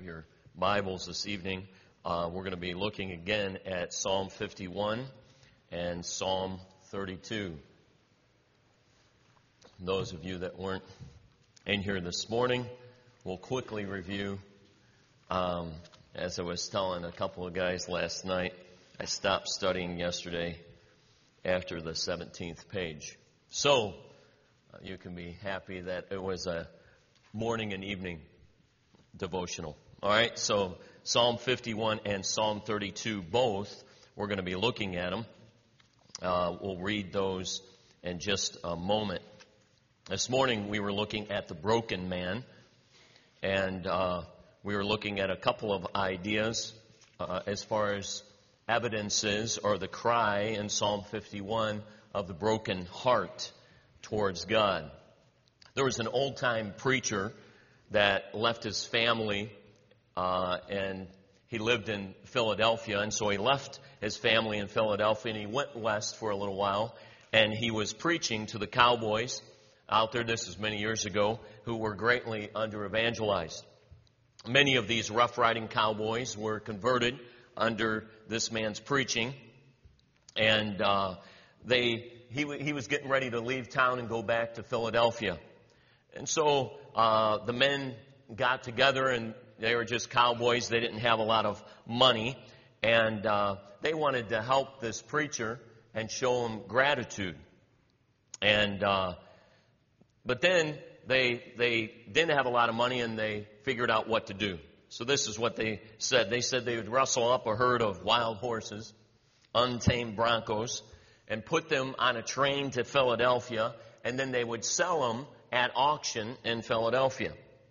your Bibles this evening, we're going to be looking again at Psalm 51 and Psalm 32. Those of you that weren't in here this morning, we'll quickly review. As I was telling a couple of guys last night, I stopped studying yesterday after the 17th page. So, you can be happy that it was a morning and evening devotional. All right, so Psalm 51 and Psalm 32, both, we're going to be looking at them. We'll read those in just a moment. This morning we were looking at the broken man, and we were looking at a couple of ideas as far as evidences or the cry in Psalm 51 of the broken heart towards God. There was an old-time preacher that left his family, and he lived in Philadelphia, and so he left his family in Philadelphia, and he went west for a little while, and he was preaching to the cowboys out there, this is many years ago, who were greatly under-evangelized. Many of these rough-riding cowboys were converted under this man's preaching, and he was getting ready to leave town and go back to Philadelphia. And so the men got together, and they were just cowboys. They didn't have a lot of money, and they wanted to help this preacher and show him gratitude. And but then they didn't have a lot of money, and they figured out what to do. So this is what they said. They said they would rustle up a herd of wild horses, untamed broncos, and put them on a train to Philadelphia, and then they would sell them at auction in Philadelphia.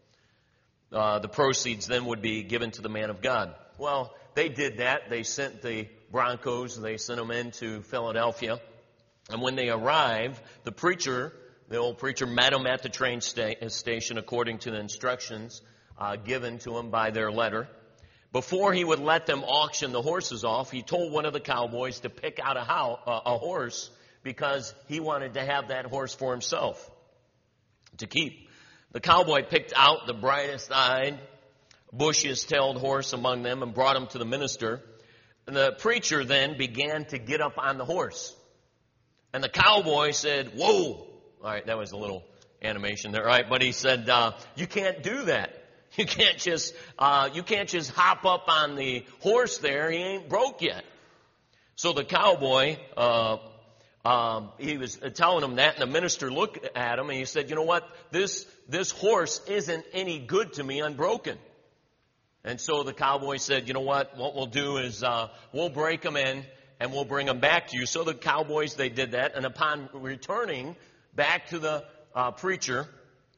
The proceeds then would be given to the man of God. Well, they did that. They sent the broncos, they sent them into Philadelphia, and when they arrived, the old preacher met them at the train station according to the instructions given to him by their letter. Before he would let them auction the horses off, he told one of the cowboys to pick out a horse because he wanted to have that horse for himself to keep. The cowboy picked out the brightest-eyed, bushiest-tailed horse among them and brought him to the minister. And the preacher then began to get up on the horse. And the cowboy said, "Whoa!" All right, that was a little animation there, right? But he said, "You can't do that. You can't just hop up on the horse there. He ain't broke yet." So the cowboy, he was telling him that, and the minister looked at him and he said, "You know what? This horse isn't any good to me unbroken." And so the cowboy said, "You know what we'll do is we'll break him in and we'll bring him back to you." So the cowboys, they did that, and upon returning back to the preacher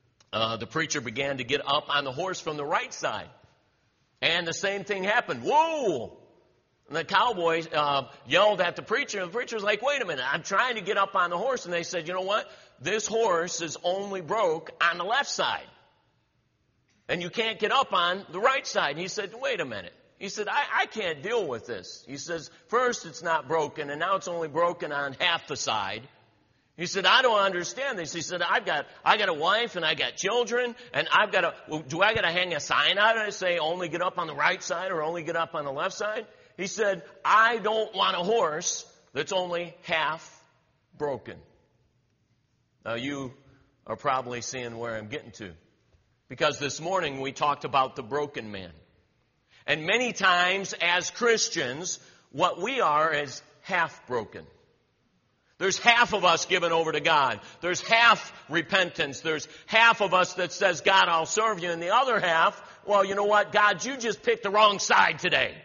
began to get up on the horse from the right side. And the same thing happened. Whoa! And the cowboy yelled at the preacher, and the preacher was like, "Wait a minute, I'm trying to get up on the horse." And they said, "You know what? This horse is only broke on the left side. And you can't get up on the right side." And he said, "Wait a minute." He said, I can't deal with this. He says, "First it's not broken, and now it's only broken on half the side." He said, "I don't understand this." He said, I got a wife and I got children, and do I got to hang a sign out and say only get up on the right side or only get up on the left side?" He said, "I don't want a horse that's only half broken." Now you are probably seeing where I'm getting to, because this morning we talked about the broken man. And many times as Christians, what we are is half broken. There's half of us given over to God. There's half repentance. There's half of us that says, "God, I'll serve you." And the other half, "Well, you know what, God, you just picked the wrong side today."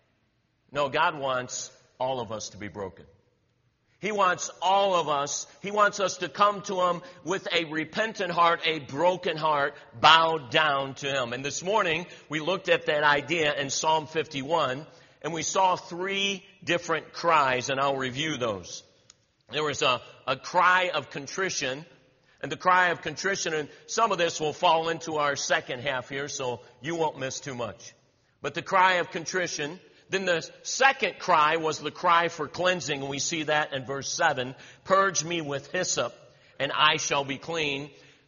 No, God wants all of us to be broken. He wants all of us. He wants us to come to Him with a repentant heart, a broken heart, bowed down to Him. And this morning, we looked at that idea in Psalm 51, and we saw three different cries, and I'll review those. There was a cry of contrition, and the cry of contrition, and some of this will fall into our second half here, so you won't miss too much. But the cry of contrition. Then the second cry was the cry for cleansing, and we see that in verse 7. "Purge me with hyssop, and I shall be clean."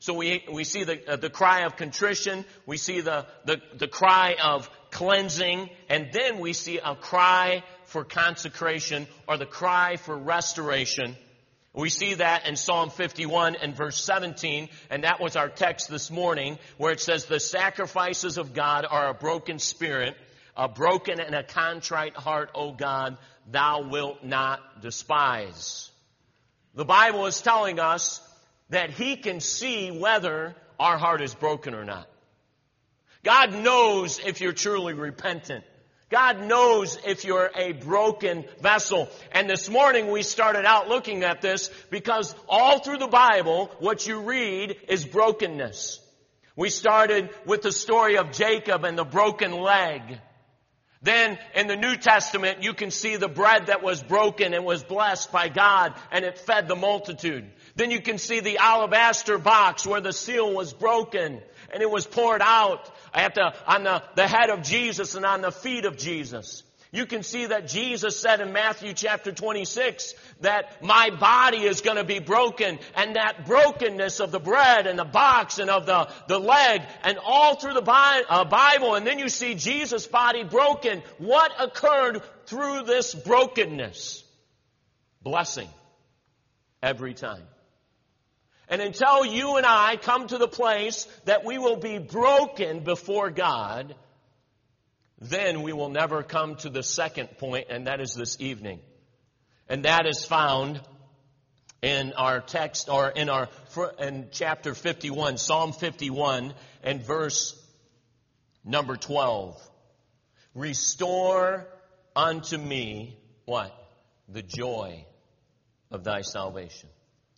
So we see the cry of contrition, we see the cry of cleansing, and then we see a cry for consecration, or the cry for restoration. We see that in Psalm 51 and verse 17, and that was our text this morning, where it says, "The sacrifices of God are a broken spirit, a broken and a contrite heart, O God, thou wilt not despise." The Bible is telling us that He can see whether our heart is broken or not. God knows if you're truly repentant. God knows if you're a broken vessel. And this morning we started out looking at this because all through the Bible, what you read is brokenness. We started with the story of Jacob and the broken leg. Then in the New Testament, you can see the bread that was broken and was blessed by God, and it fed the multitude. Then you can see the alabaster box where the seal was broken and it was poured out on the head of Jesus and on the feet of Jesus. You can see that Jesus said in Matthew chapter 26 that my body is going to be broken, and that brokenness of the bread and the box and of the leg and all through the Bible. And then you see Jesus' body broken. What occurred through this brokenness? Blessing every time. And until you and I come to the place that we will be broken before God, then we will never come to the second point, and that is this evening. And that is found in our text, or in chapter 51, Psalm 51, and verse number 12. "Restore unto me," what? "The joy of thy salvation."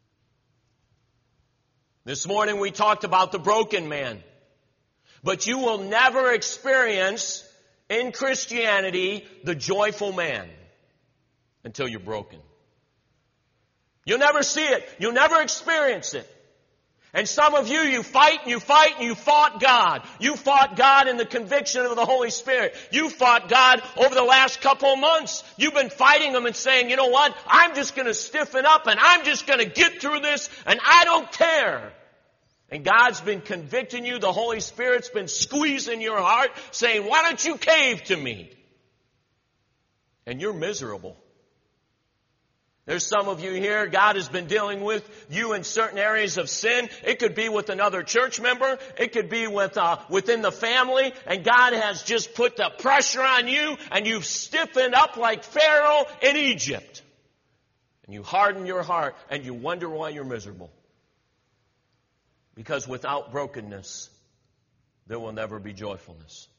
This morning we talked about the broken man. But you will never experience in Christianity the joyful man until you're broken. You'll never see it. You'll never experience it. And some of you fight and you fight and you fought God. You fought God in the conviction of the Holy Spirit. You fought God over the last couple of months. You've been fighting Him and saying, you know what? I'm just going to stiffen up and I'm just going to get through this and I don't care. And God's been convicting you. The Holy Spirit's been squeezing your heart, saying, why don't you cave to me? And you're miserable. There's some of you here, God has been dealing with you in certain areas of sin. It could be with another church member. It could be within the family. And God has just put the pressure on you, and you've stiffened up like Pharaoh in Egypt. And you harden your heart, and you wonder why you're miserable. Because without brokenness, there will never be joyfulness.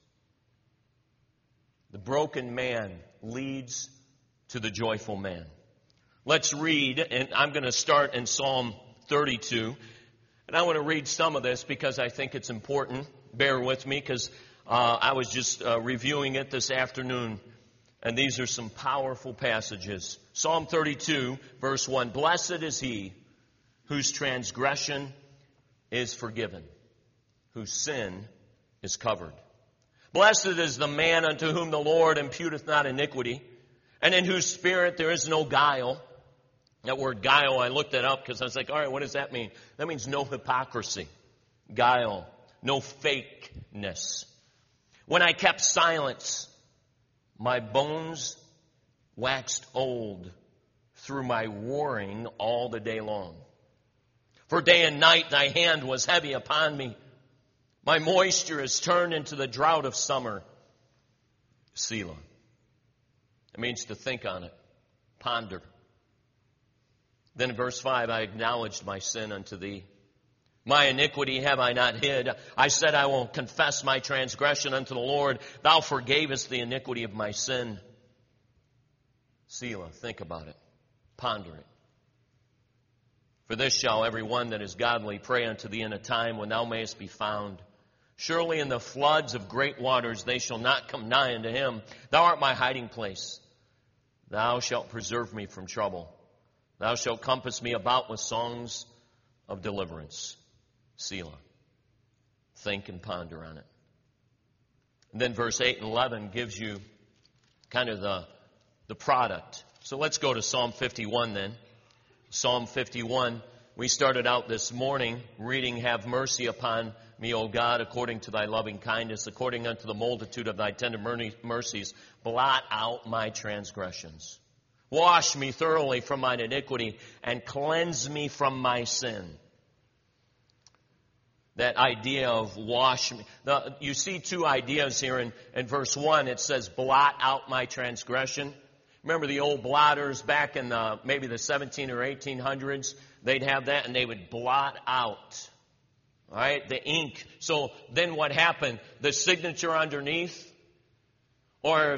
The broken man leads to the joyful man. Let's read, and I'm going to start in Psalm 32. And I want to read some of this because I think it's important. Bear with me, because I was just reviewing it this afternoon. And these are some powerful passages. Psalm 32, verse 1. Blessed is he whose transgression is forgiven, whose sin is covered. Blessed is the man unto whom the Lord imputeth not iniquity, and in whose spirit there is no guile. That word guile, I looked it up because I was like, all right, what does that mean? That means no hypocrisy. Guile. No fakeness. When I kept silence, my bones waxed old through my warring all the day long. For day and night thy hand was heavy upon me. My moisture is turned into the drought of summer. Selah. It means to think on it. Ponder. Then in verse 5, I acknowledged my sin unto thee. My iniquity have I not hid. I said, I will confess my transgression unto the Lord. Thou forgavest the iniquity of my sin. Selah. Think about it. Ponder it. For this shall every one that is godly pray unto thee in a time when thou mayest be found. Surely in the floods of great waters they shall not come nigh unto him. Thou art my hiding place. Thou shalt preserve me from trouble. Thou shalt compass me about with songs of deliverance. Selah. Think and ponder on it. And then verse 8 and 11 gives you kind of the product. So let's go to Psalm 51 then. Psalm 51, We started out this morning reading, "Have mercy upon me, O God, according to thy loving kindness, according unto the multitude of thy tender mercies, blot out my transgressions. Wash me thoroughly from mine iniquity, and cleanse me from my sin." That idea of wash me. Now, you see two ideas here in verse 1. It says, blot out my transgression. Remember the old blotters back in maybe the 17 or 1800s? They'd have that and they would blot out, all right, the ink. So then what happened? The signature underneath, or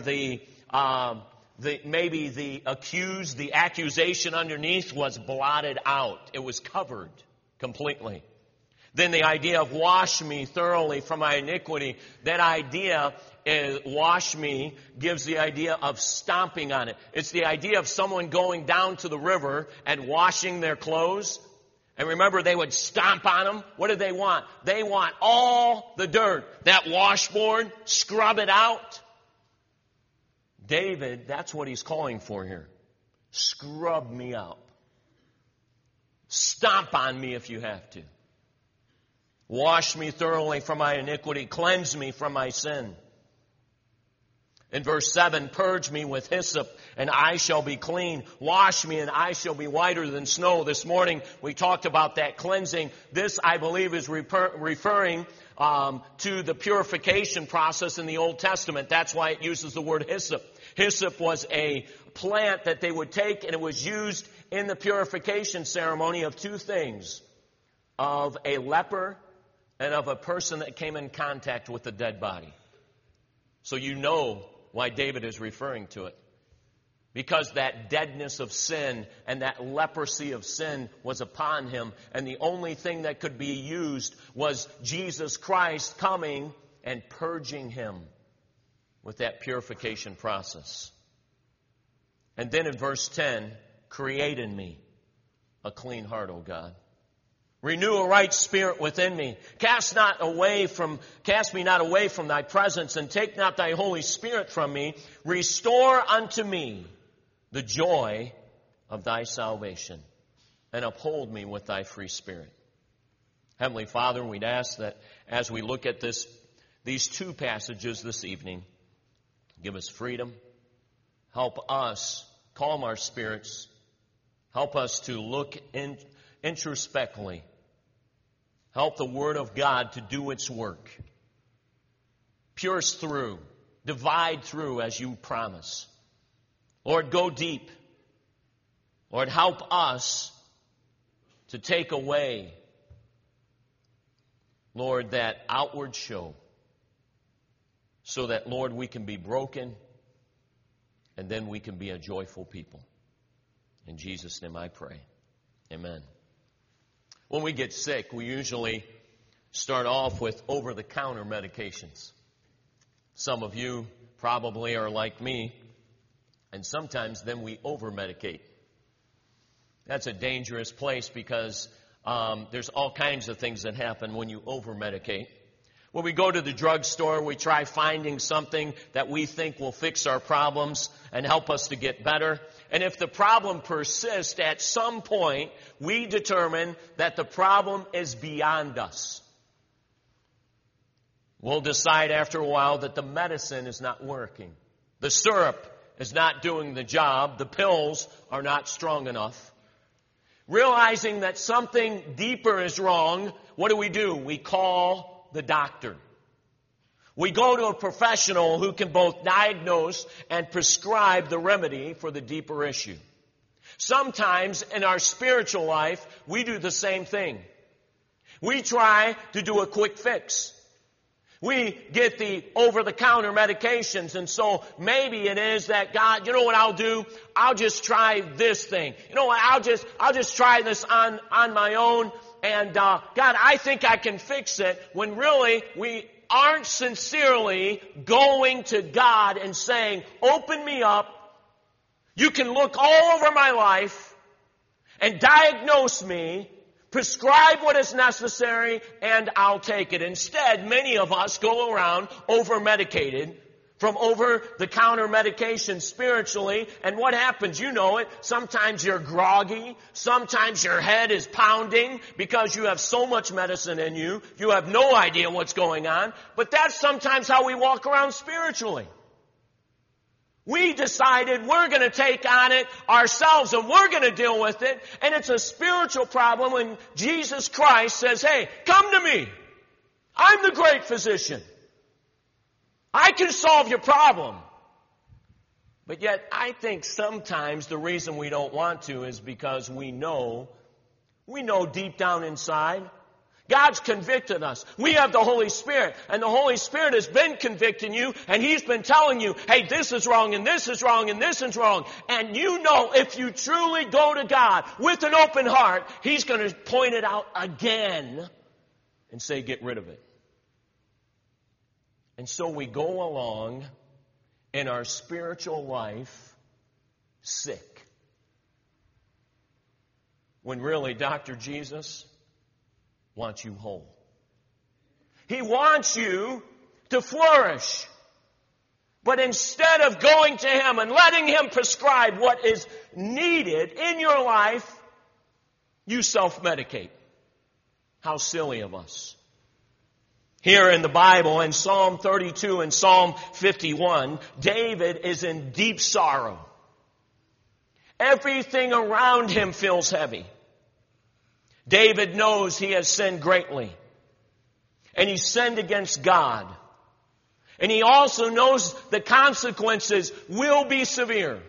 maybe the accused, the accusation underneath was blotted out. It was covered completely. Then the idea of wash me thoroughly from my iniquity, that idea is wash me gives the idea of stomping on it. It's the idea of someone going down to the river and washing their clothes. And remember, they would stomp on them. What do they want? They want all the dirt. That washboard, scrub it out. David, that's what he's calling for here. Scrub me out. Stomp on me if you have to. Wash me thoroughly from my iniquity. Cleanse me from my sin. In verse 7, purge me with hyssop, and I shall be clean. Wash me, and I shall be whiter than snow. This morning, we talked about that cleansing. This, I believe, is referring to the purification process in the Old Testament. That's why it uses the word hyssop. Hyssop was a plant that they would take, and it was used in the purification ceremony of two things: of a leper and of a person that came in contact with a dead body. So you know why David is referring to it. Because that deadness of sin and that leprosy of sin was upon him, and the only thing that could be used was Jesus Christ coming and purging him with that purification process. And then in verse 10, create in me a clean heart, O God. Renew a right spirit within me. Cast me not away from thy presence, and take not thy Holy Spirit from me. Restore unto me the joy of thy salvation, and uphold me with thy free spirit. Heavenly Father, we'd ask that as we look at these two passages this evening, give us freedom. Help us calm our spirits. Help us to look introspectively. Help the Word of God to do its work. Pierce through, divide through as you promise. Lord, go deep. Lord, help us to take away, Lord, that outward show, so that, Lord, we can be broken, and then we can be a joyful people. In Jesus' name I pray. Amen. When we get sick, we usually start off with over-the-counter medications. Some of you probably are like me, and sometimes then we over-medicate. That's a dangerous place because there's all kinds of things that happen when you over-medicate. When we go to the drugstore, we try finding something that we think will fix our problems and help us to get better. And if the problem persists, at some point, we determine that the problem is beyond us. We'll decide after a while that the medicine is not working. The syrup is not doing the job. The pills are not strong enough. Realizing that something deeper is wrong, what do? We call the doctor. We go to a professional who can both diagnose and prescribe the remedy for the deeper issue. Sometimes in our spiritual life, we do the same thing. We try to do a quick fix. We get the over-the-counter medications, and so maybe it is that, God, you know what I'll do? I'll just try this thing. You know what? I'll just try this on my own. And God, I think I can fix it, when really we aren't sincerely going to God and saying, open me up. You can look all over my life and diagnose me, prescribe what is necessary, and I'll take it. Instead, many of us go around over-medicated, from over-the-counter medication spiritually. And what happens? You know it. Sometimes you're groggy. Sometimes your head is pounding because you have so much medicine in you. You have no idea what's going on. But that's sometimes how we walk around spiritually. We decided we're going to take on it ourselves and we're going to deal with it. And it's a spiritual problem when Jesus Christ says, hey, come to me. I'm the great physician. I can solve your problem. But yet I think sometimes the reason we don't want to is because we know deep down inside, God's convicted us. We have the Holy Spirit, and the Holy Spirit has been convicting you, and He's been telling you, hey, this is wrong, and this is wrong, and this is wrong. And you know if you truly go to God with an open heart, He's going to point it out again and say, get rid of it. And so we go along in our spiritual life sick. When really Dr. Jesus wants you whole. He wants you to flourish. But instead of going to Him and letting Him prescribe what is needed in your life, you self-medicate. How silly of us. Here in the Bible, in Psalm 32 and Psalm 51, David is in deep sorrow. Everything around him feels heavy. David knows he has sinned greatly. And he sinned against God. And he also knows the consequences will be severe.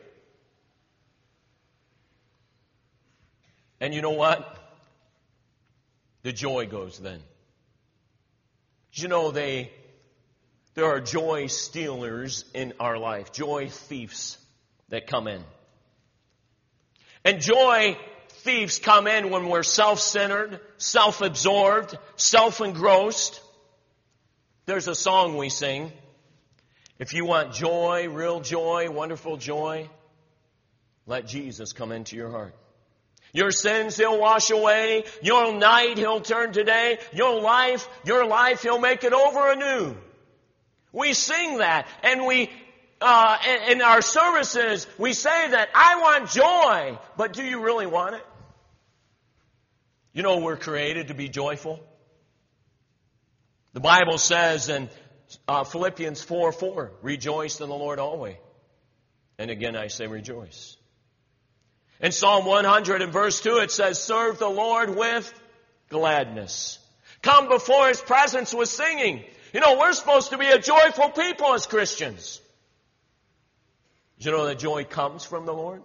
And you know what? The joy goes then. You know, there are joy stealers in our life, joy thieves that come in. And joy thieves come in when we're self-centered, self-absorbed, self-engrossed. There's a song we sing. If you want joy, real joy, wonderful joy, let Jesus come into your heart. Your sins He'll wash away. Your night He'll turn to day. Your life He'll make it over anew. We sing that, and in our services, we say that, I want joy. But do you really want it? You know we're created to be joyful. The Bible says in Philippians 4:4, rejoice in the Lord always. And again I say rejoice. In Psalm 100 and verse 2 it says, serve the Lord with gladness. Come before His presence with singing. You know, we're supposed to be a joyful people as Christians. Did you know that joy comes from the Lord?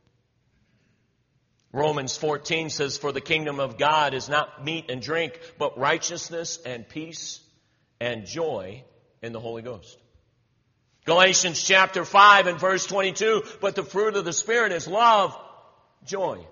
Romans 14 says, for the kingdom of God is not meat and drink, but righteousness and peace and joy in the Holy Ghost. Galatians chapter 5 and verse 22, but the fruit of the Spirit is love, joy.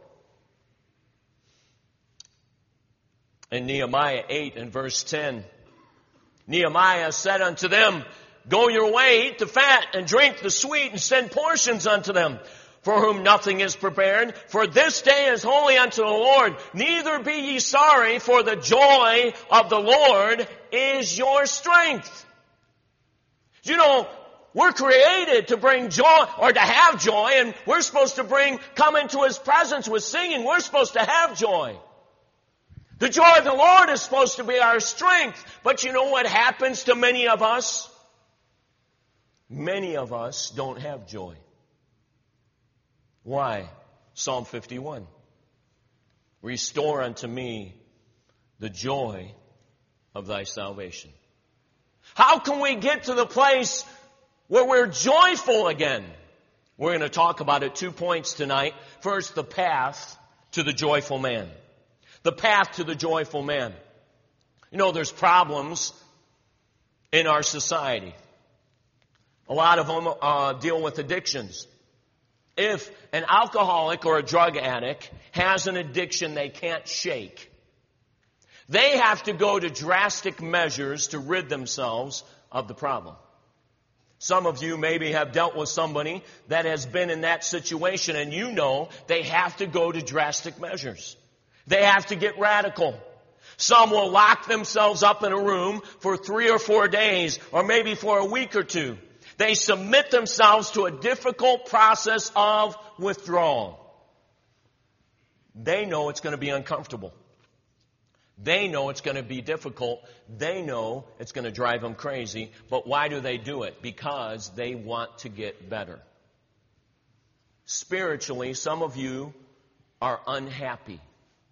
In Nehemiah 8 and verse 10, Nehemiah said unto them, go your way, eat the fat, and drink the sweet, and send portions unto them, for whom nothing is prepared. For this day is holy unto the Lord. Neither be ye sorry, for the joy of the Lord is your strength. You know, we're created to bring joy, or to have joy, and we're supposed to come into His presence with singing. We're supposed to have joy. The joy of the Lord is supposed to be our strength. But you know what happens to many of us? Many of us don't have joy. Why? Psalm 51. Restore unto me the joy of thy salvation. How can we get to the place where we're joyful again? We're going to talk about it 2 points tonight. First, the path to the joyful man. The path to the joyful man. You know, there's problems in our society. A lot of them deal with addictions. If an alcoholic or a drug addict has an addiction they can't shake, they have to go to drastic measures to rid themselves of the problem. Some of you maybe have dealt with somebody that has been in that situation, and you know they have to go to drastic measures. They have to get radical. Some will lock themselves up in a room for 3 or 4 days, or maybe for a week or two. They submit themselves to a difficult process of withdrawal. They know it's going to be uncomfortable. They know it's going to be difficult. They know it's going to drive them crazy. But why do they do it? Because they want to get better. Spiritually, some of you are unhappy.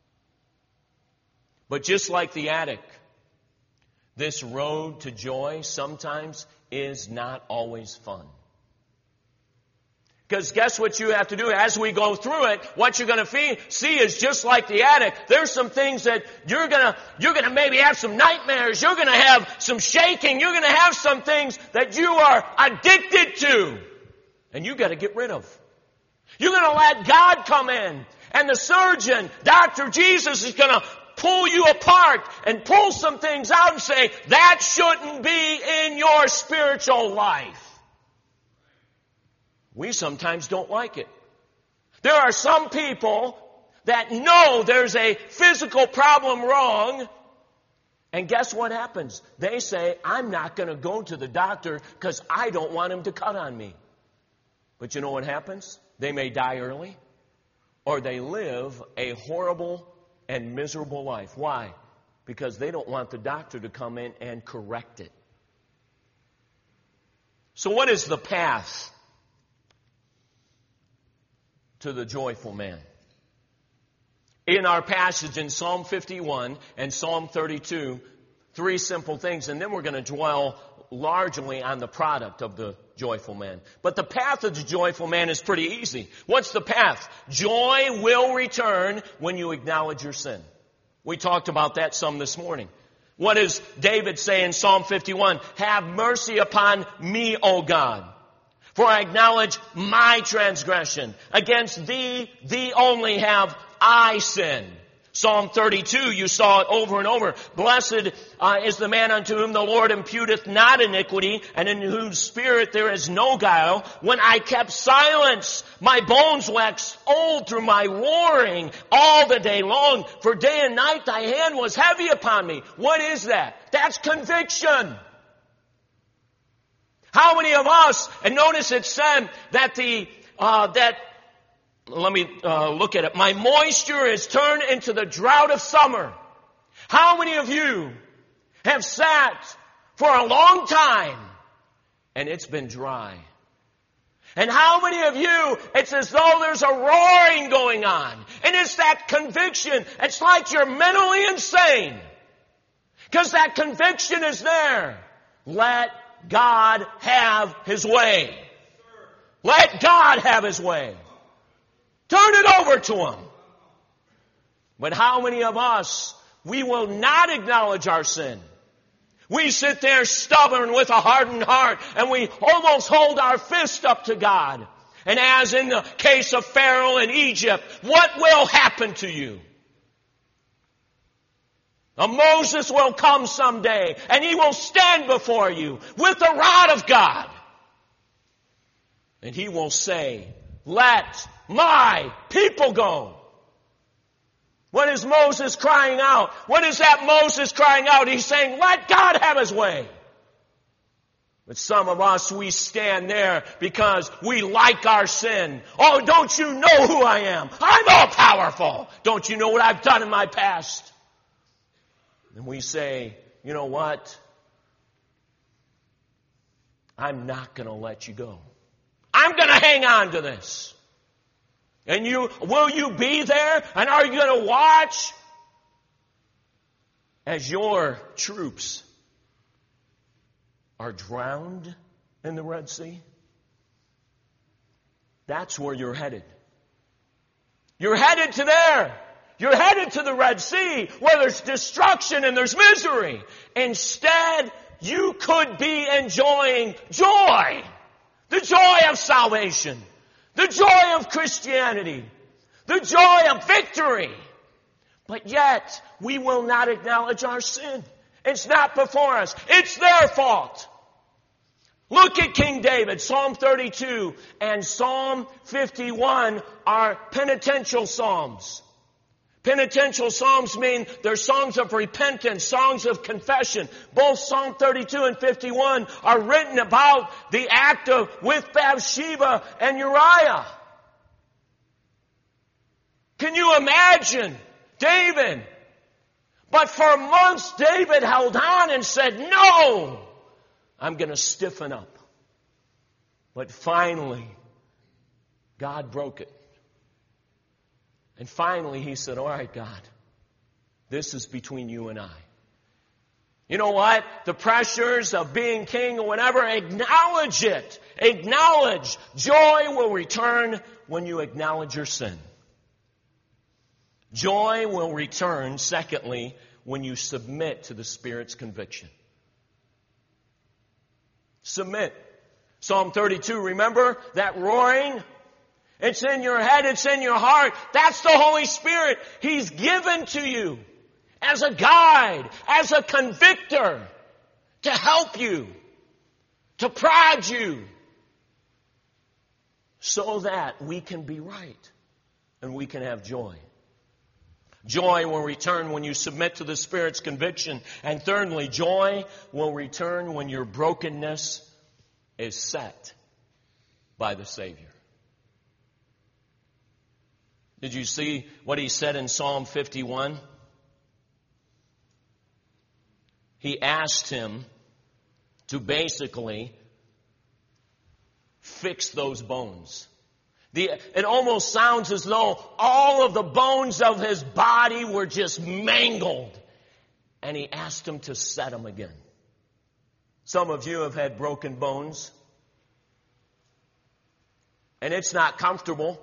But just like the addict, this road to joy sometimes is not always fun. Because guess what you have to do as we go through it? What you're going to see is just like the addict. There's some things that you're going to maybe have some nightmares. You're going to have some shaking. You're going to have some things that you are addicted to. And you got to get rid of. You're going to let God come in. And the surgeon, Dr. Jesus, is going to pull you apart and pull some things out and say, that shouldn't be in your spiritual life. We sometimes don't like it. There are some people that know there's a physical problem wrong, and guess what happens? They say, I'm not going to go to the doctor because I don't want him to cut on me. But you know what happens? They may die early, or they live a horrible and miserable life. Why? Because they don't want the doctor to come in and correct it. So what is the path to the joyful man? In our passage in Psalm 51 and Psalm 32, three simple things, and then we're going to dwell largely on the product of the joyful man. But the path of the joyful man is pretty easy. What's the path? Joy will return when you acknowledge your sin. We talked about that some this morning. What does David say in Psalm 51? Have mercy upon me, O God, for I acknowledge my transgression. Against thee only have I sinned. Psalm 32, you saw it over and over. Blessed is the man unto whom the Lord imputeth not iniquity, and in whose spirit there is no guile. When I kept silence, my bones waxed old through my roaring all the day long. For day and night thy hand was heavy upon me. What is that? That's conviction. How many of us, and notice it said that let me look at it. My moisture is turned into the drought of summer. How many of you have sat for a long time and it's been dry? And how many of you, it's as though there's a roaring going on. And it's that conviction. It's like you're mentally insane. Because that conviction is there. Let God have His way. Let God have His way. Turn it over to Him. But how many of us, we will not acknowledge our sin. We sit there stubborn with a hardened heart, and we almost hold our fist up to God. And as in the case of Pharaoh in Egypt, what will happen to you? Moses will come someday, and he will stand before you with the rod of God. And he will say, let my people go. What is Moses crying out? What is that Moses crying out? He's saying, let God have His way. But some of us, we stand there because we like our sin. Oh, don't you know who I am? I'm all powerful. Don't you know what I've done in my past? And we say, you know what? I'm not going to let you go. I'm going to hang on to this. And will you be there? And are you going to watch as your troops are drowned in the Red Sea? That's where you're headed. You're headed to there. You're headed to the Red Sea where there's destruction and there's misery. Instead, you could be enjoying joy. The joy of salvation. The joy of Christianity. The joy of victory. But yet, we will not acknowledge our sin. It's not before us. It's their fault. Look at King David. Psalm 32 and Psalm 51 are penitential psalms. Penitential psalms mean they're songs of repentance, songs of confession. Both Psalm 32 and 51 are written about the act with Bathsheba and Uriah. Can you imagine David? But for months David held on and said, no, I'm going to stiffen up. But finally, God broke it. And finally he said, all right, God, this is between you and I. You know what? The pressures of being king or whatever, acknowledge it. Acknowledge. Joy will return when you acknowledge your sin. Joy will return, secondly, when you submit to the Spirit's conviction. Submit. Psalm 32, remember that roaring? It's in your head, it's in your heart. That's the Holy Spirit. He's given to you as a guide, as a convictor, to help you, to prod you, so that we can be right and we can have joy. Joy will return when you submit to the Spirit's conviction. And thirdly, joy will return when your brokenness is set by the Savior. Did you see what he said in Psalm 51? He asked him to basically fix those bones. It almost sounds as though all of the bones of his body were just mangled. And he asked him to set them again. Some of you have had broken bones. And it's not comfortable.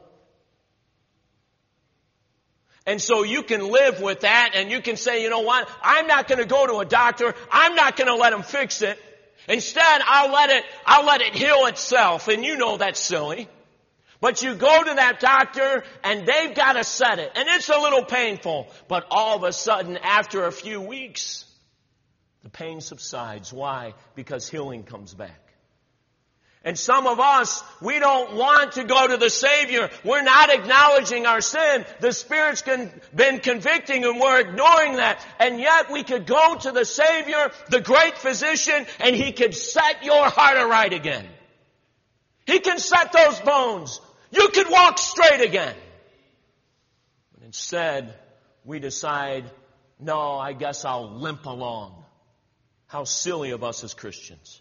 And so you can live with that and you can say, you know what? I'm not going to go to a doctor. I'm not going to let him fix it. Instead, I'll let it heal itself. And you know that's silly. But you go to that doctor and they've got to set it. And it's a little painful. But all of a sudden, after a few weeks, the pain subsides. Why? Because healing comes back. And some of us, we don't want to go to the Savior. We're not acknowledging our sin. The Spirit's been convicting and we're ignoring that. And yet we could go to the Savior, the great physician, and He could set your heart aright again. He can set those bones. You could walk straight again. But instead, we decide, no, I guess I'll limp along. How silly of us as Christians.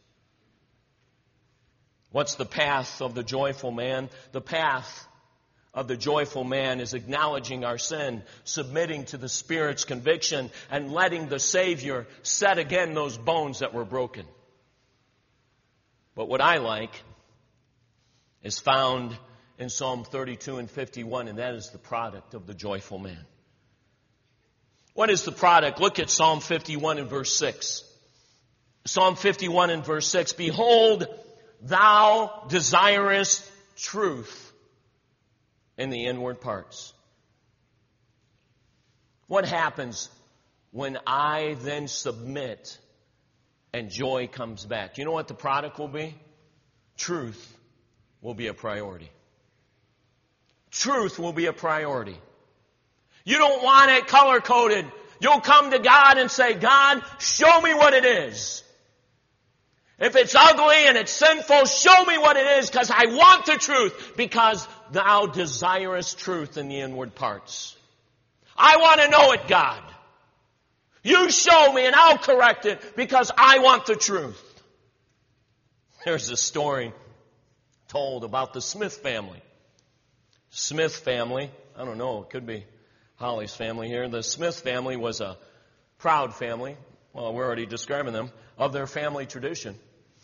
What's the path of the joyful man? The path of the joyful man is acknowledging our sin, submitting to the Spirit's conviction, and letting the Savior set again those bones that were broken. But what I like is found in Psalm 32 and 51, and that is the product of the joyful man. What is the product? Look at Psalm 51 and verse 6. Psalm 51 and verse 6, behold, thou desirest truth in the inward parts. What happens when I then submit and joy comes back? Do you know what the product will be? Truth will be a priority. Truth will be a priority. You don't want it color-coded. You'll come to God and say, God, show me what it is. If it's ugly and it's sinful, show me what it is, because I want the truth, because thou desirest truth in the inward parts. I want to know it, God. You show me and I'll correct it, because I want the truth. There's a story told about the Smith family. Smith family, I don't know, it could be Holly's family here. The Smith family was a proud family. Well, we're already describing them, of their family tradition.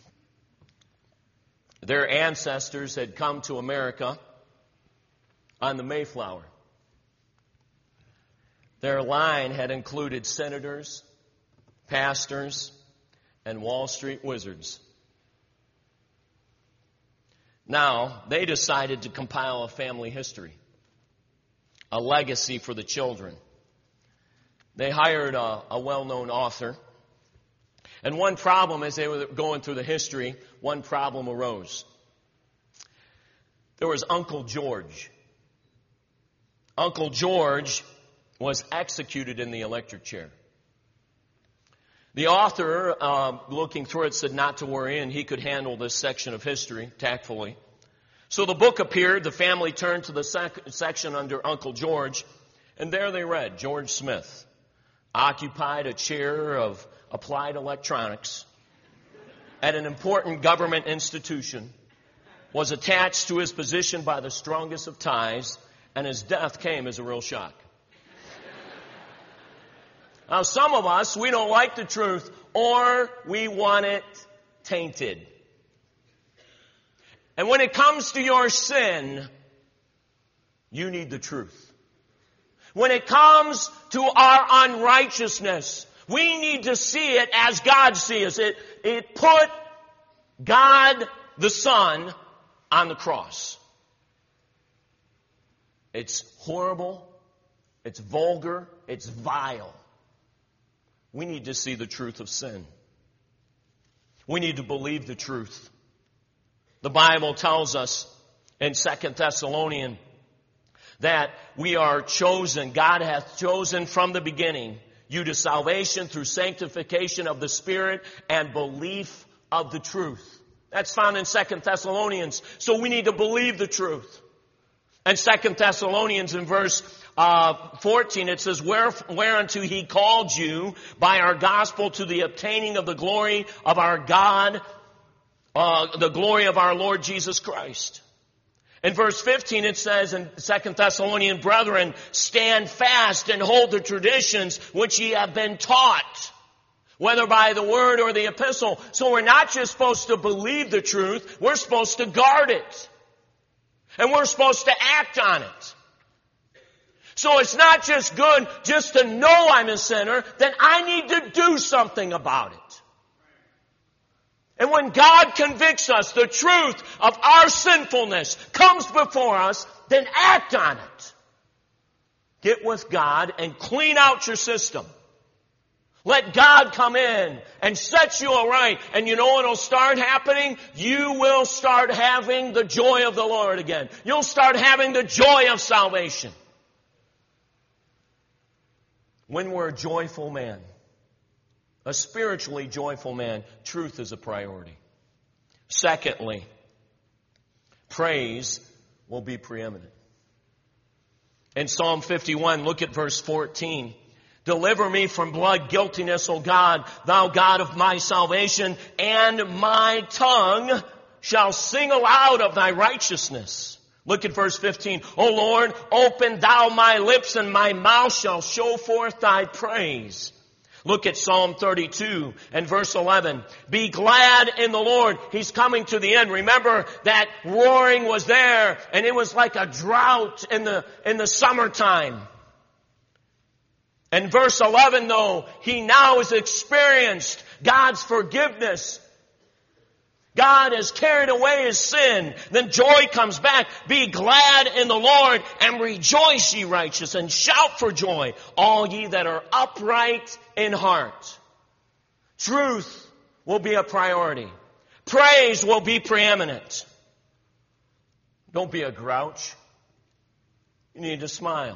Their ancestors had come to America on the Mayflower. Their line had included senators, pastors, and Wall Street wizards. Now, they decided to compile a family history, a legacy for the children. They hired a well-known author. And one problem, as they were going through the history, one problem arose. There was Uncle George. Uncle George was executed in the electric chair. The author, looking through it, said not to worry, and he could handle this section of history tactfully. So the book appeared. The family turned to the section under Uncle George, and there they read, George Smith occupied a chair of applied electronics at an important government institution, was attached to his position by the strongest of ties, and his death came as a real shock. Now, some of us, we don't like the truth, or we want it tainted. And when it comes to your sin, you need the truth. When it comes to our unrighteousness, we need to see it as God sees it. It put God the Son on the cross. It's horrible. It's vulgar. It's vile. We need to see the truth of sin. We need to believe the truth. The Bible tells us in 2 Thessalonians that we are chosen. God hath chosen from the beginning you to salvation through sanctification of the Spirit and belief of the truth. That's found in 2 Thessalonians. So we need to believe the truth. And 2 Thessalonians in verse 14, it says, whereunto he called you by our gospel to the obtaining of the glory of our God, the glory of our Lord Jesus Christ. In verse 15 it says in 2 Thessalonians, brethren, stand fast and hold the traditions which ye have been taught, whether by the word or the epistle. So we're not just supposed to believe the truth, we're supposed to guard it. And we're supposed to act on it. So it's not just good just to know I'm a sinner, then I need to do something about it. And when God convicts us, the truth of our sinfulness comes before us, then act on it. Get with God and clean out your system. Let God come in and set you aright. And you know what will start happening? You will start having the joy of the Lord again. You'll start having the joy of salvation. When we're a joyful man, a spiritually joyful man, truth is a priority. Secondly, praise will be preeminent. In Psalm 51, look at verse 14. Deliver me from blood guiltiness, O God, thou God of my salvation, and my tongue shall sing aloud of thy righteousness. Look at verse 15. O Lord, open thou my lips, and my mouth shall show forth thy praise. Look at Psalm 32 and verse 11. Be glad in the Lord. He's coming to the end. Remember that roaring was there, and it was like a drought in the summertime. And verse 11, though, he now has experienced God's forgiveness. God has carried away his sin. Then joy comes back. Be glad in the Lord and rejoice, ye righteous, and shout for joy, all ye that are upright in heart. Truth will be a priority. Praise will be preeminent. Don't be a grouch. You need to smile.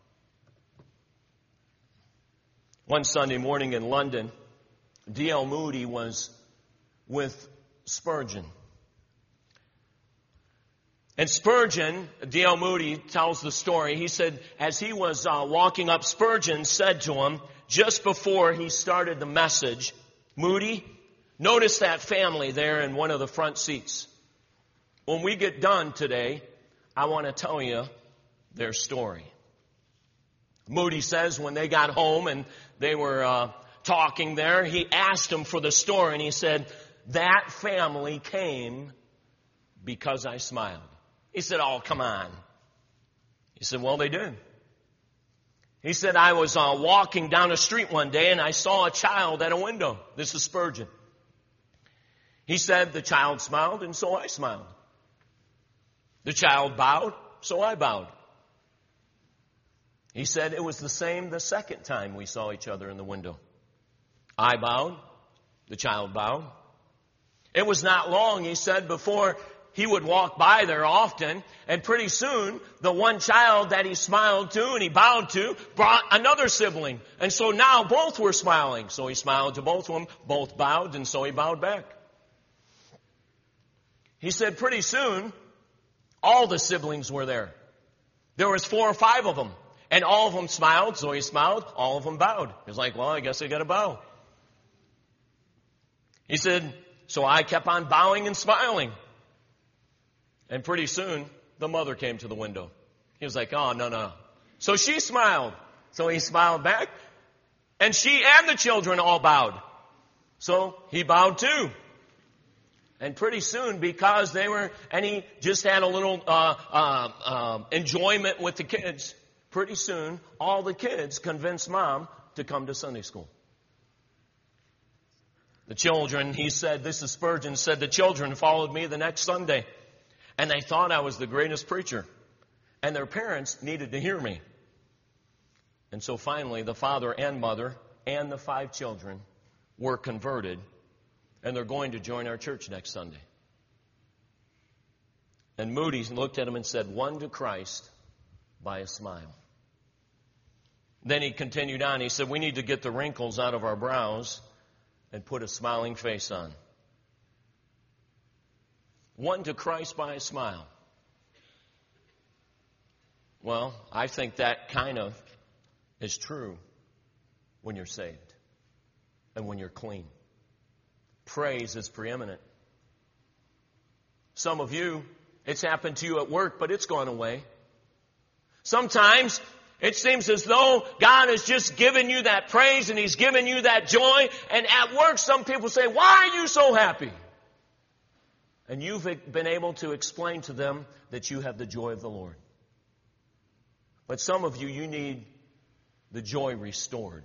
One Sunday morning in London, D.L. Moody was with Spurgeon. And Spurgeon, D.L. Moody tells the story. He said, as he was walking up, Spurgeon said to him, just before he started the message, Moody, notice that family there in one of the front seats. When we get done today, I want to tell you their story. Moody says when they got home and they were talking there, he asked him for the story, and he said, that family came because I smiled. He said, oh, come on. He said, well, they did. He said, I was walking down a street one day and I saw a child at a window. This is Spurgeon. He said, the child smiled and so I smiled. The child bowed, so I bowed. He said, it was the same the second time we saw each other in the window. I bowed, the child bowed. It was not long, he said, before he would walk by there often, and pretty soon, the one child that he smiled to and he bowed to brought another sibling. And so now both were smiling. So he smiled to both of them, both bowed, and so he bowed back. He said pretty soon, all the siblings were there. There was 4 or 5 of them, and all of them smiled, so he smiled, all of them bowed. He was like, well, I guess I got to bow. He said, so I kept on bowing and smiling. And pretty soon, the mother came to the window. He was like, oh, no. So she smiled. So he smiled back. And she and the children all bowed. So he bowed too. And pretty soon, because and he just had a little enjoyment with the kids, pretty soon, all the kids convinced Mom to come to Sunday school. The children, he said, this is Spurgeon, said the children followed me the next Sunday. And they thought I was the greatest preacher. And their parents needed to hear me. And so finally, the father and mother and the 5 children were converted. And they're going to join our church next Sunday. And Moody looked at him and said, won to Christ by a smile. Then he continued on. He said, we need to get the wrinkles out of our brows and put a smiling face on. Won to Christ by a smile. Well, I think that kind of is true when you're saved and when you're clean. Praise is preeminent. Some of you, it's happened to you at work, but it's gone away. Sometimes it seems as though God has just given you that praise and He's given you that joy. And at work, some people say, why are you so happy? And you've been able to explain to them that you have the joy of the Lord. But some of you, you need the joy restored.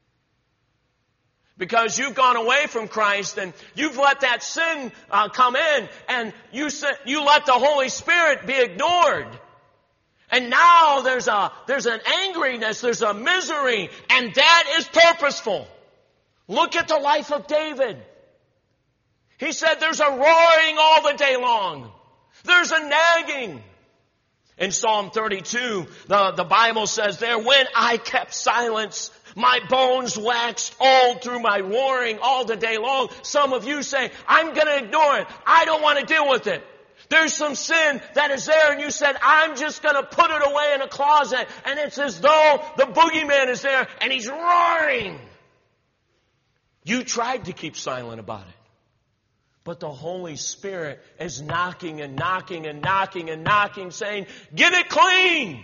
Because you've gone away from Christ and you've let that sin come in and you let the Holy Spirit be ignored. And now there's an angriness, there's a misery, and that is purposeful. Look at the life of David. He said there's a roaring all the day long. There's a nagging. In Psalm 32, the Bible says there, when I kept silence, my bones waxed old through my roaring all the day long. Some of you say, I'm going to ignore it. I don't want to deal with it. There's some sin that is there and you said, I'm just going to put it away in a closet. And it's as though the boogeyman is there and he's roaring. You tried to keep silent about it. But the Holy Spirit is knocking and knocking and knocking and knocking, saying, get it clean.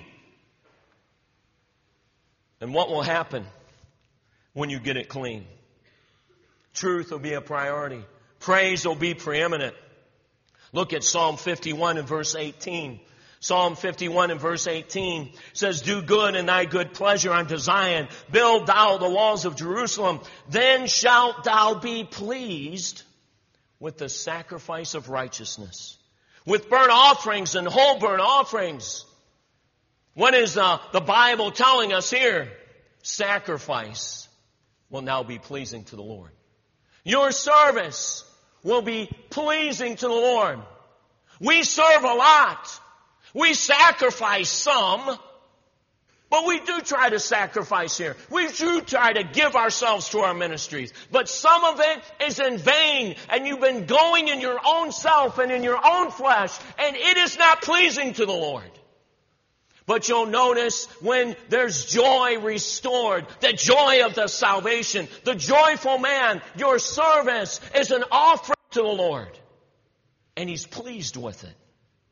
And what will happen when you get it clean? Truth will be a priority. Praise will be preeminent. Look at Psalm 51 and verse 18. Psalm 51 and verse 18 says, do good in thy good pleasure unto Zion. Build thou the walls of Jerusalem. Then shalt thou be pleased with the sacrifice of righteousness, with burnt offerings and whole burnt offerings. What is the Bible telling us here? Sacrifice will now be pleasing to the Lord. Your service will be pleasing to the Lord. We serve a lot. We sacrifice some. But we do try to sacrifice here. We do try to give ourselves to our ministries. But some of it is in vain. And you've been going in your own self and in your own flesh. And it is not pleasing to the Lord. But you'll notice when there's joy restored, the joy of the salvation, the joyful man, your service is an offering to the Lord. And He's pleased with it.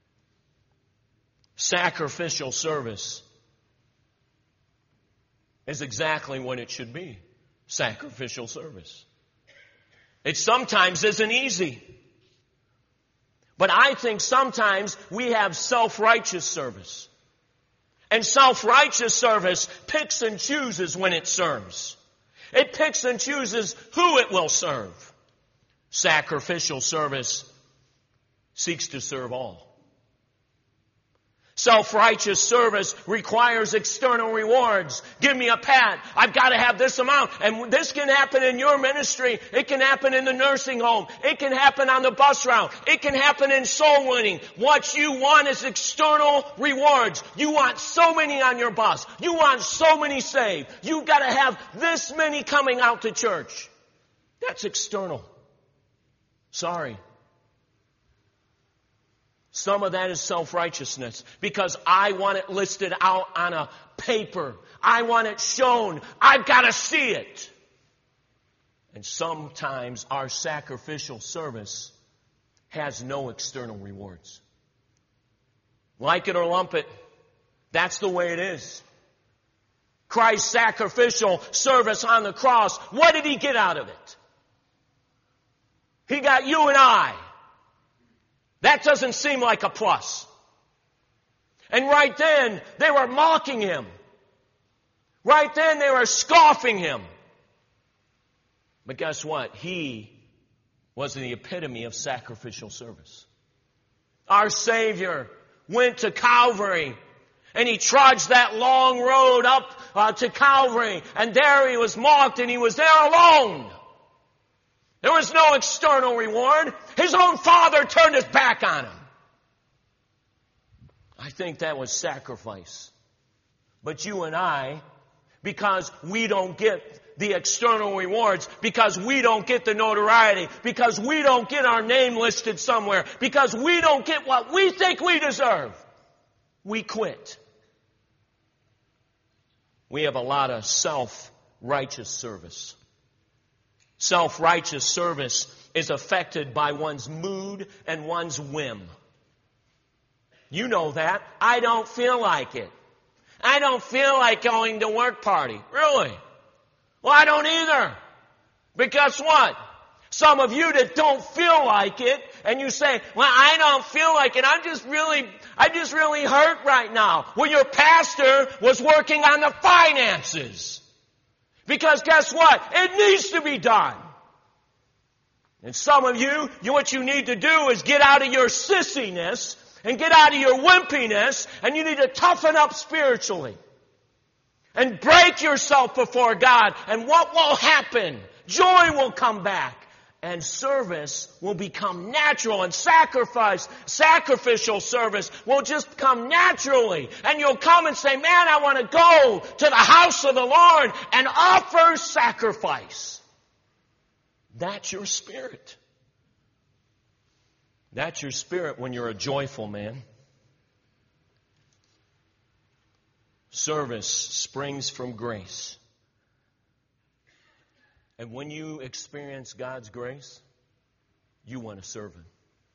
Sacrificial service is exactly what it should be. Sacrificial service. It sometimes isn't easy. But I think sometimes we have self-righteous service. And self-righteous service picks and chooses when it serves. It picks and chooses who it will serve. Sacrificial service seeks to serve all. Self-righteous service requires external rewards. Give me a pat. I've got to have this amount. And this can happen in your ministry. It can happen in the nursing home. It can happen on the bus route. It can happen in soul winning. What you want is external rewards. You want so many on your bus. You want so many saved. You've got to have this many coming out to church. That's external. Sorry. Some of that is self-righteousness because I want it listed out on a paper. I want it shown. I've got to see it. And sometimes our sacrificial service has no external rewards. Like it or lump it, that's the way it is. Christ's sacrificial service on the cross, what did he get out of it? He got you and I. That doesn't seem like a plus. And right then, they were mocking him. Right then, they were scoffing him. But guess what? He was the epitome of sacrificial service. Our Savior went to Calvary, and he trudged that long road up to Calvary, and there he was mocked, and he was there alone. There was no external reward. His own father turned his back on him. I think that was sacrifice. But you and I, because we don't get the external rewards, because we don't get the notoriety, because we don't get our name listed somewhere, because we don't get what we think we deserve, we quit. We have a lot of self-righteous service. Self-righteous service is affected by one's mood and one's whim. You know that. I don't feel like it. I don't feel like going to work party. Really? Well, I don't either. But guess what? Some of you that don't feel like it, and you say, well, I don't feel like it. I'm just really hurt right now. Well, your pastor was working on the finances. Because guess what? It needs to be done. And some of you, what you need to do is get out of your sissiness and get out of your wimpiness, and you need to toughen up spiritually. And break yourself before God. And what will happen? Joy will come back. And service will become natural, and sacrificial service will just come naturally. And you'll come and say, man, I want to go to the house of the Lord and offer sacrifice. That's your spirit. That's your spirit when you're a joyful man. Service springs from grace. And when you experience God's grace, you want to serve Him.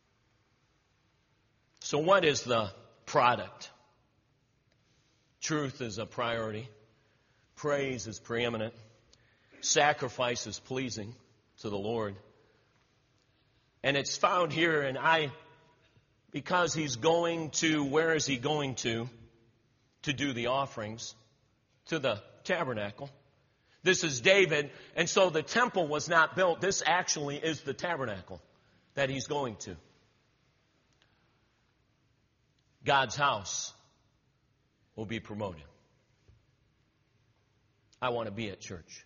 So what is the product? Truth is a priority. Praise is preeminent. Sacrifice is pleasing to the Lord. And it's found here, and because He's going to, where is He going to do the offerings? To the tabernacle. This is David, and so the temple was not built. This actually is the tabernacle that he's going to. God's house will be promoted. I want to be at church.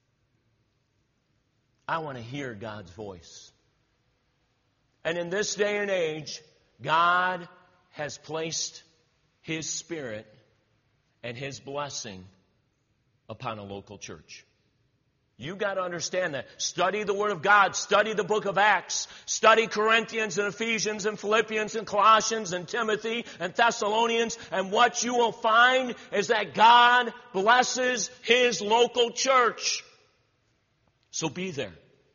I want to hear God's voice. And in this day and age, God has placed His Spirit and His blessing upon a local church. You got to understand that. Study the Word of God. Study the book of Acts. Study Corinthians and Ephesians and Philippians and Colossians and Timothy and Thessalonians. And what you will find is that God blesses His local church. So be there.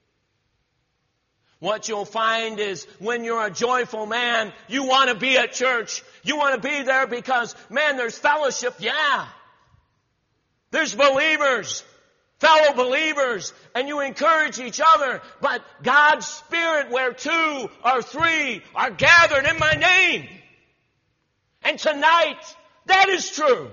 What you'll find is when you're a joyful man, you want to be at church. You want to be there because, man, there's fellowship. Yeah. There's believers, fellow believers, and you encourage each other. But God's Spirit, where 2 or 3 are gathered in my name. And tonight, that is true.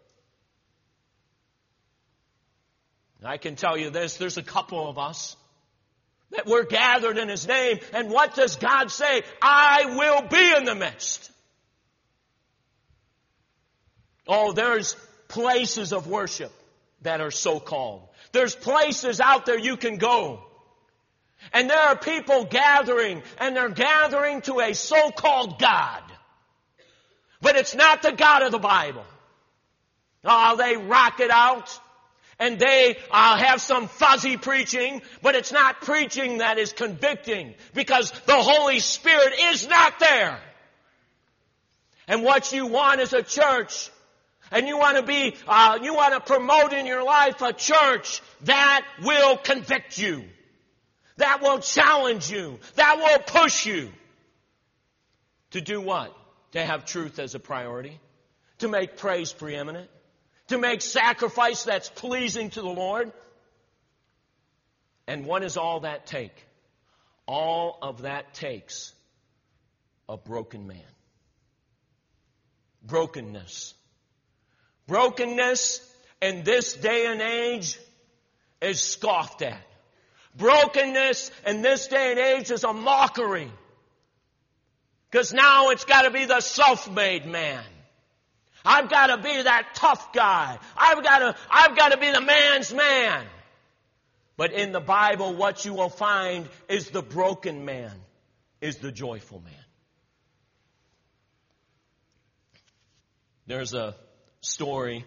I can tell you this, there's a couple of us that we're gathered in His name. And what does God say? I will be in the midst. Oh, there's places of worship that are so-called. There's places out there you can go. And there are people gathering, and they're gathering to a so-called God. But it's not the God of the Bible. Oh, they rock it out, and they have some fuzzy preaching, but it's not preaching that is convicting, because the Holy Spirit is not there. And what you want is a church, and you want to promote in your life a church that will convict you, that will challenge you, that will push you to do what? To have truth as a priority, to make praise preeminent, to make sacrifice that's pleasing to the Lord. And what does all that take? All of that takes a broken man. Brokenness. Brokenness in this day and age is scoffed at. Brokenness in this day and age is a mockery. Because now it's got to be the self-made man. I've got to be that tough guy. I've got to be the man's man. But in the Bible, what you will find is the broken man is the joyful man. There's a story,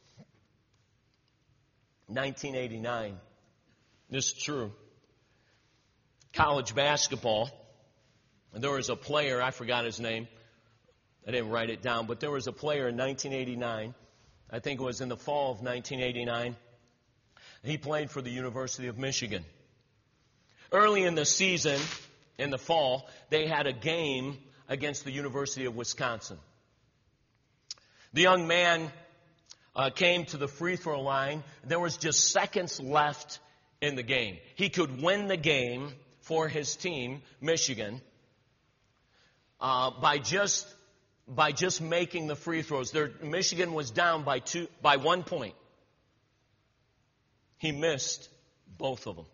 1989. This is true. College basketball. And there was a player, I forgot his name. I didn't write it down, but there was a player in 1989. I think it was in the fall of 1989. He played for the University of Michigan. Early in the season, in the fall, they had a game against the University of Wisconsin. The young man came to the free throw line. There was just seconds left in the game. He could win the game for his team, Michigan, by just making the free throws. Michigan was down by 1 point. He missed both of them.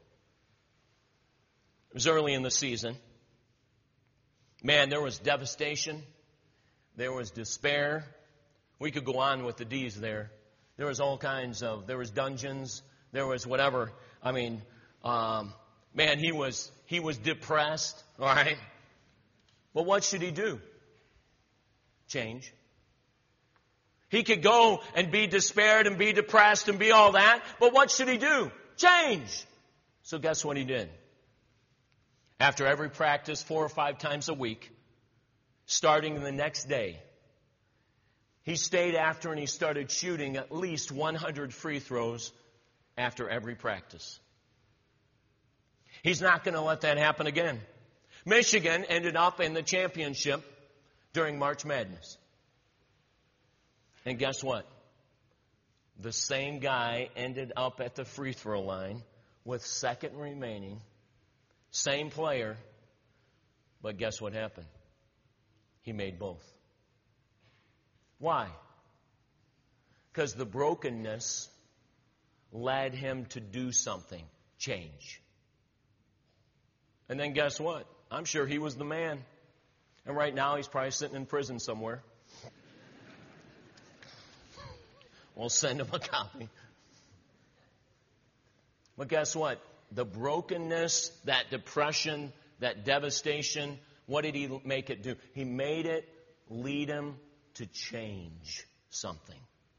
It was early in the season. Man, there was devastation. There was despair. We could go on with the D's there. There was all kinds of, there was dungeons. There was whatever. I mean, man, he was depressed. All right. But what should he do? Change. He could go and be despaired and be depressed and be all that. But what should he do? Change. So guess what he did? After every practice, 4 or 5 times a week, starting the next day, he stayed after and he started shooting at least 100 free throws after every practice. He's not going to let that happen again. Michigan ended up in the championship during March Madness. And guess what? The same guy ended up at the free throw line with second remaining. Same player. But guess what happened? He made both. Why? Because the brokenness led him to do something. Change. And then guess what? I'm sure he was the man. And right now he's probably sitting in prison somewhere. We'll send him a copy. But guess what? The brokenness, that depression, that devastation, what did he make it do? He made it lead him to change something.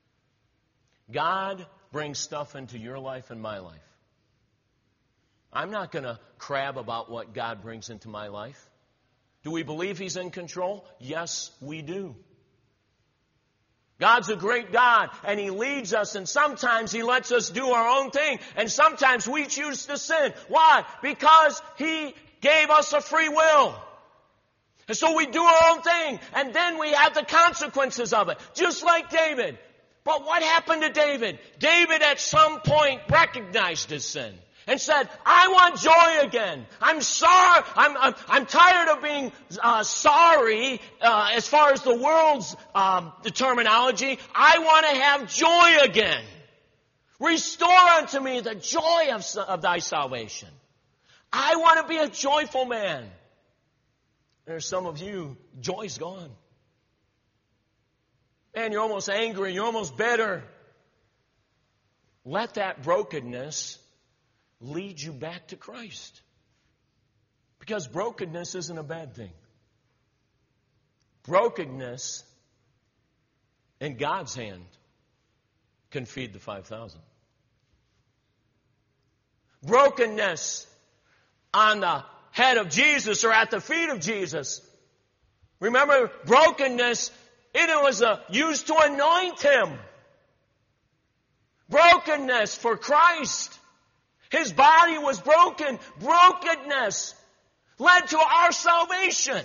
God brings stuff into your life and my life. I'm not going to crab about what God brings into my life. Do we believe He's in control? Yes, we do. God's a great God, and He leads us, and sometimes He lets us do our own thing, and sometimes we choose to sin. Why? Because He gave us a free will. And so we do our own thing, and then we have the consequences of it, just like David. But what happened to David? David at some point recognized his sin and said, I want joy again. I'm sorry. I'm tired of being sorry as far as the world's terminology. I want to have joy again. Restore unto me the joy of thy salvation. I want to be a joyful man. There's some of you, joy's gone. Man, you're almost angry. You're almost bitter. Let that brokenness lead you back to Christ. Because brokenness isn't a bad thing. Brokenness in God's hand can feed the 5,000. Brokenness on the head of Jesus or at the feet of Jesus. Remember, brokenness, it was used to anoint Him. Brokenness for Christ. His body was broken. Brokenness led to our salvation.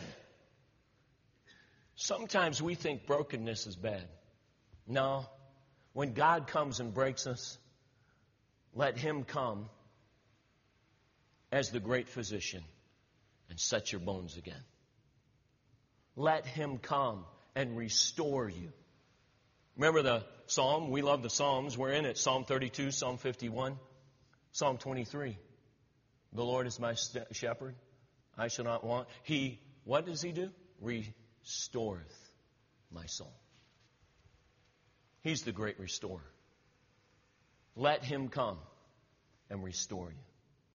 Sometimes we think brokenness is bad. No. When God comes and breaks us, let Him come as the great physician and set your bones again. Let Him come and restore you. Remember the Psalm? We love the Psalms. We're in it. Psalm 32, Psalm 51, Psalm 23. The Lord is my shepherd. I shall not want. He, what does He do? Restoreth my soul. He's the great restorer. Let Him come and restore you.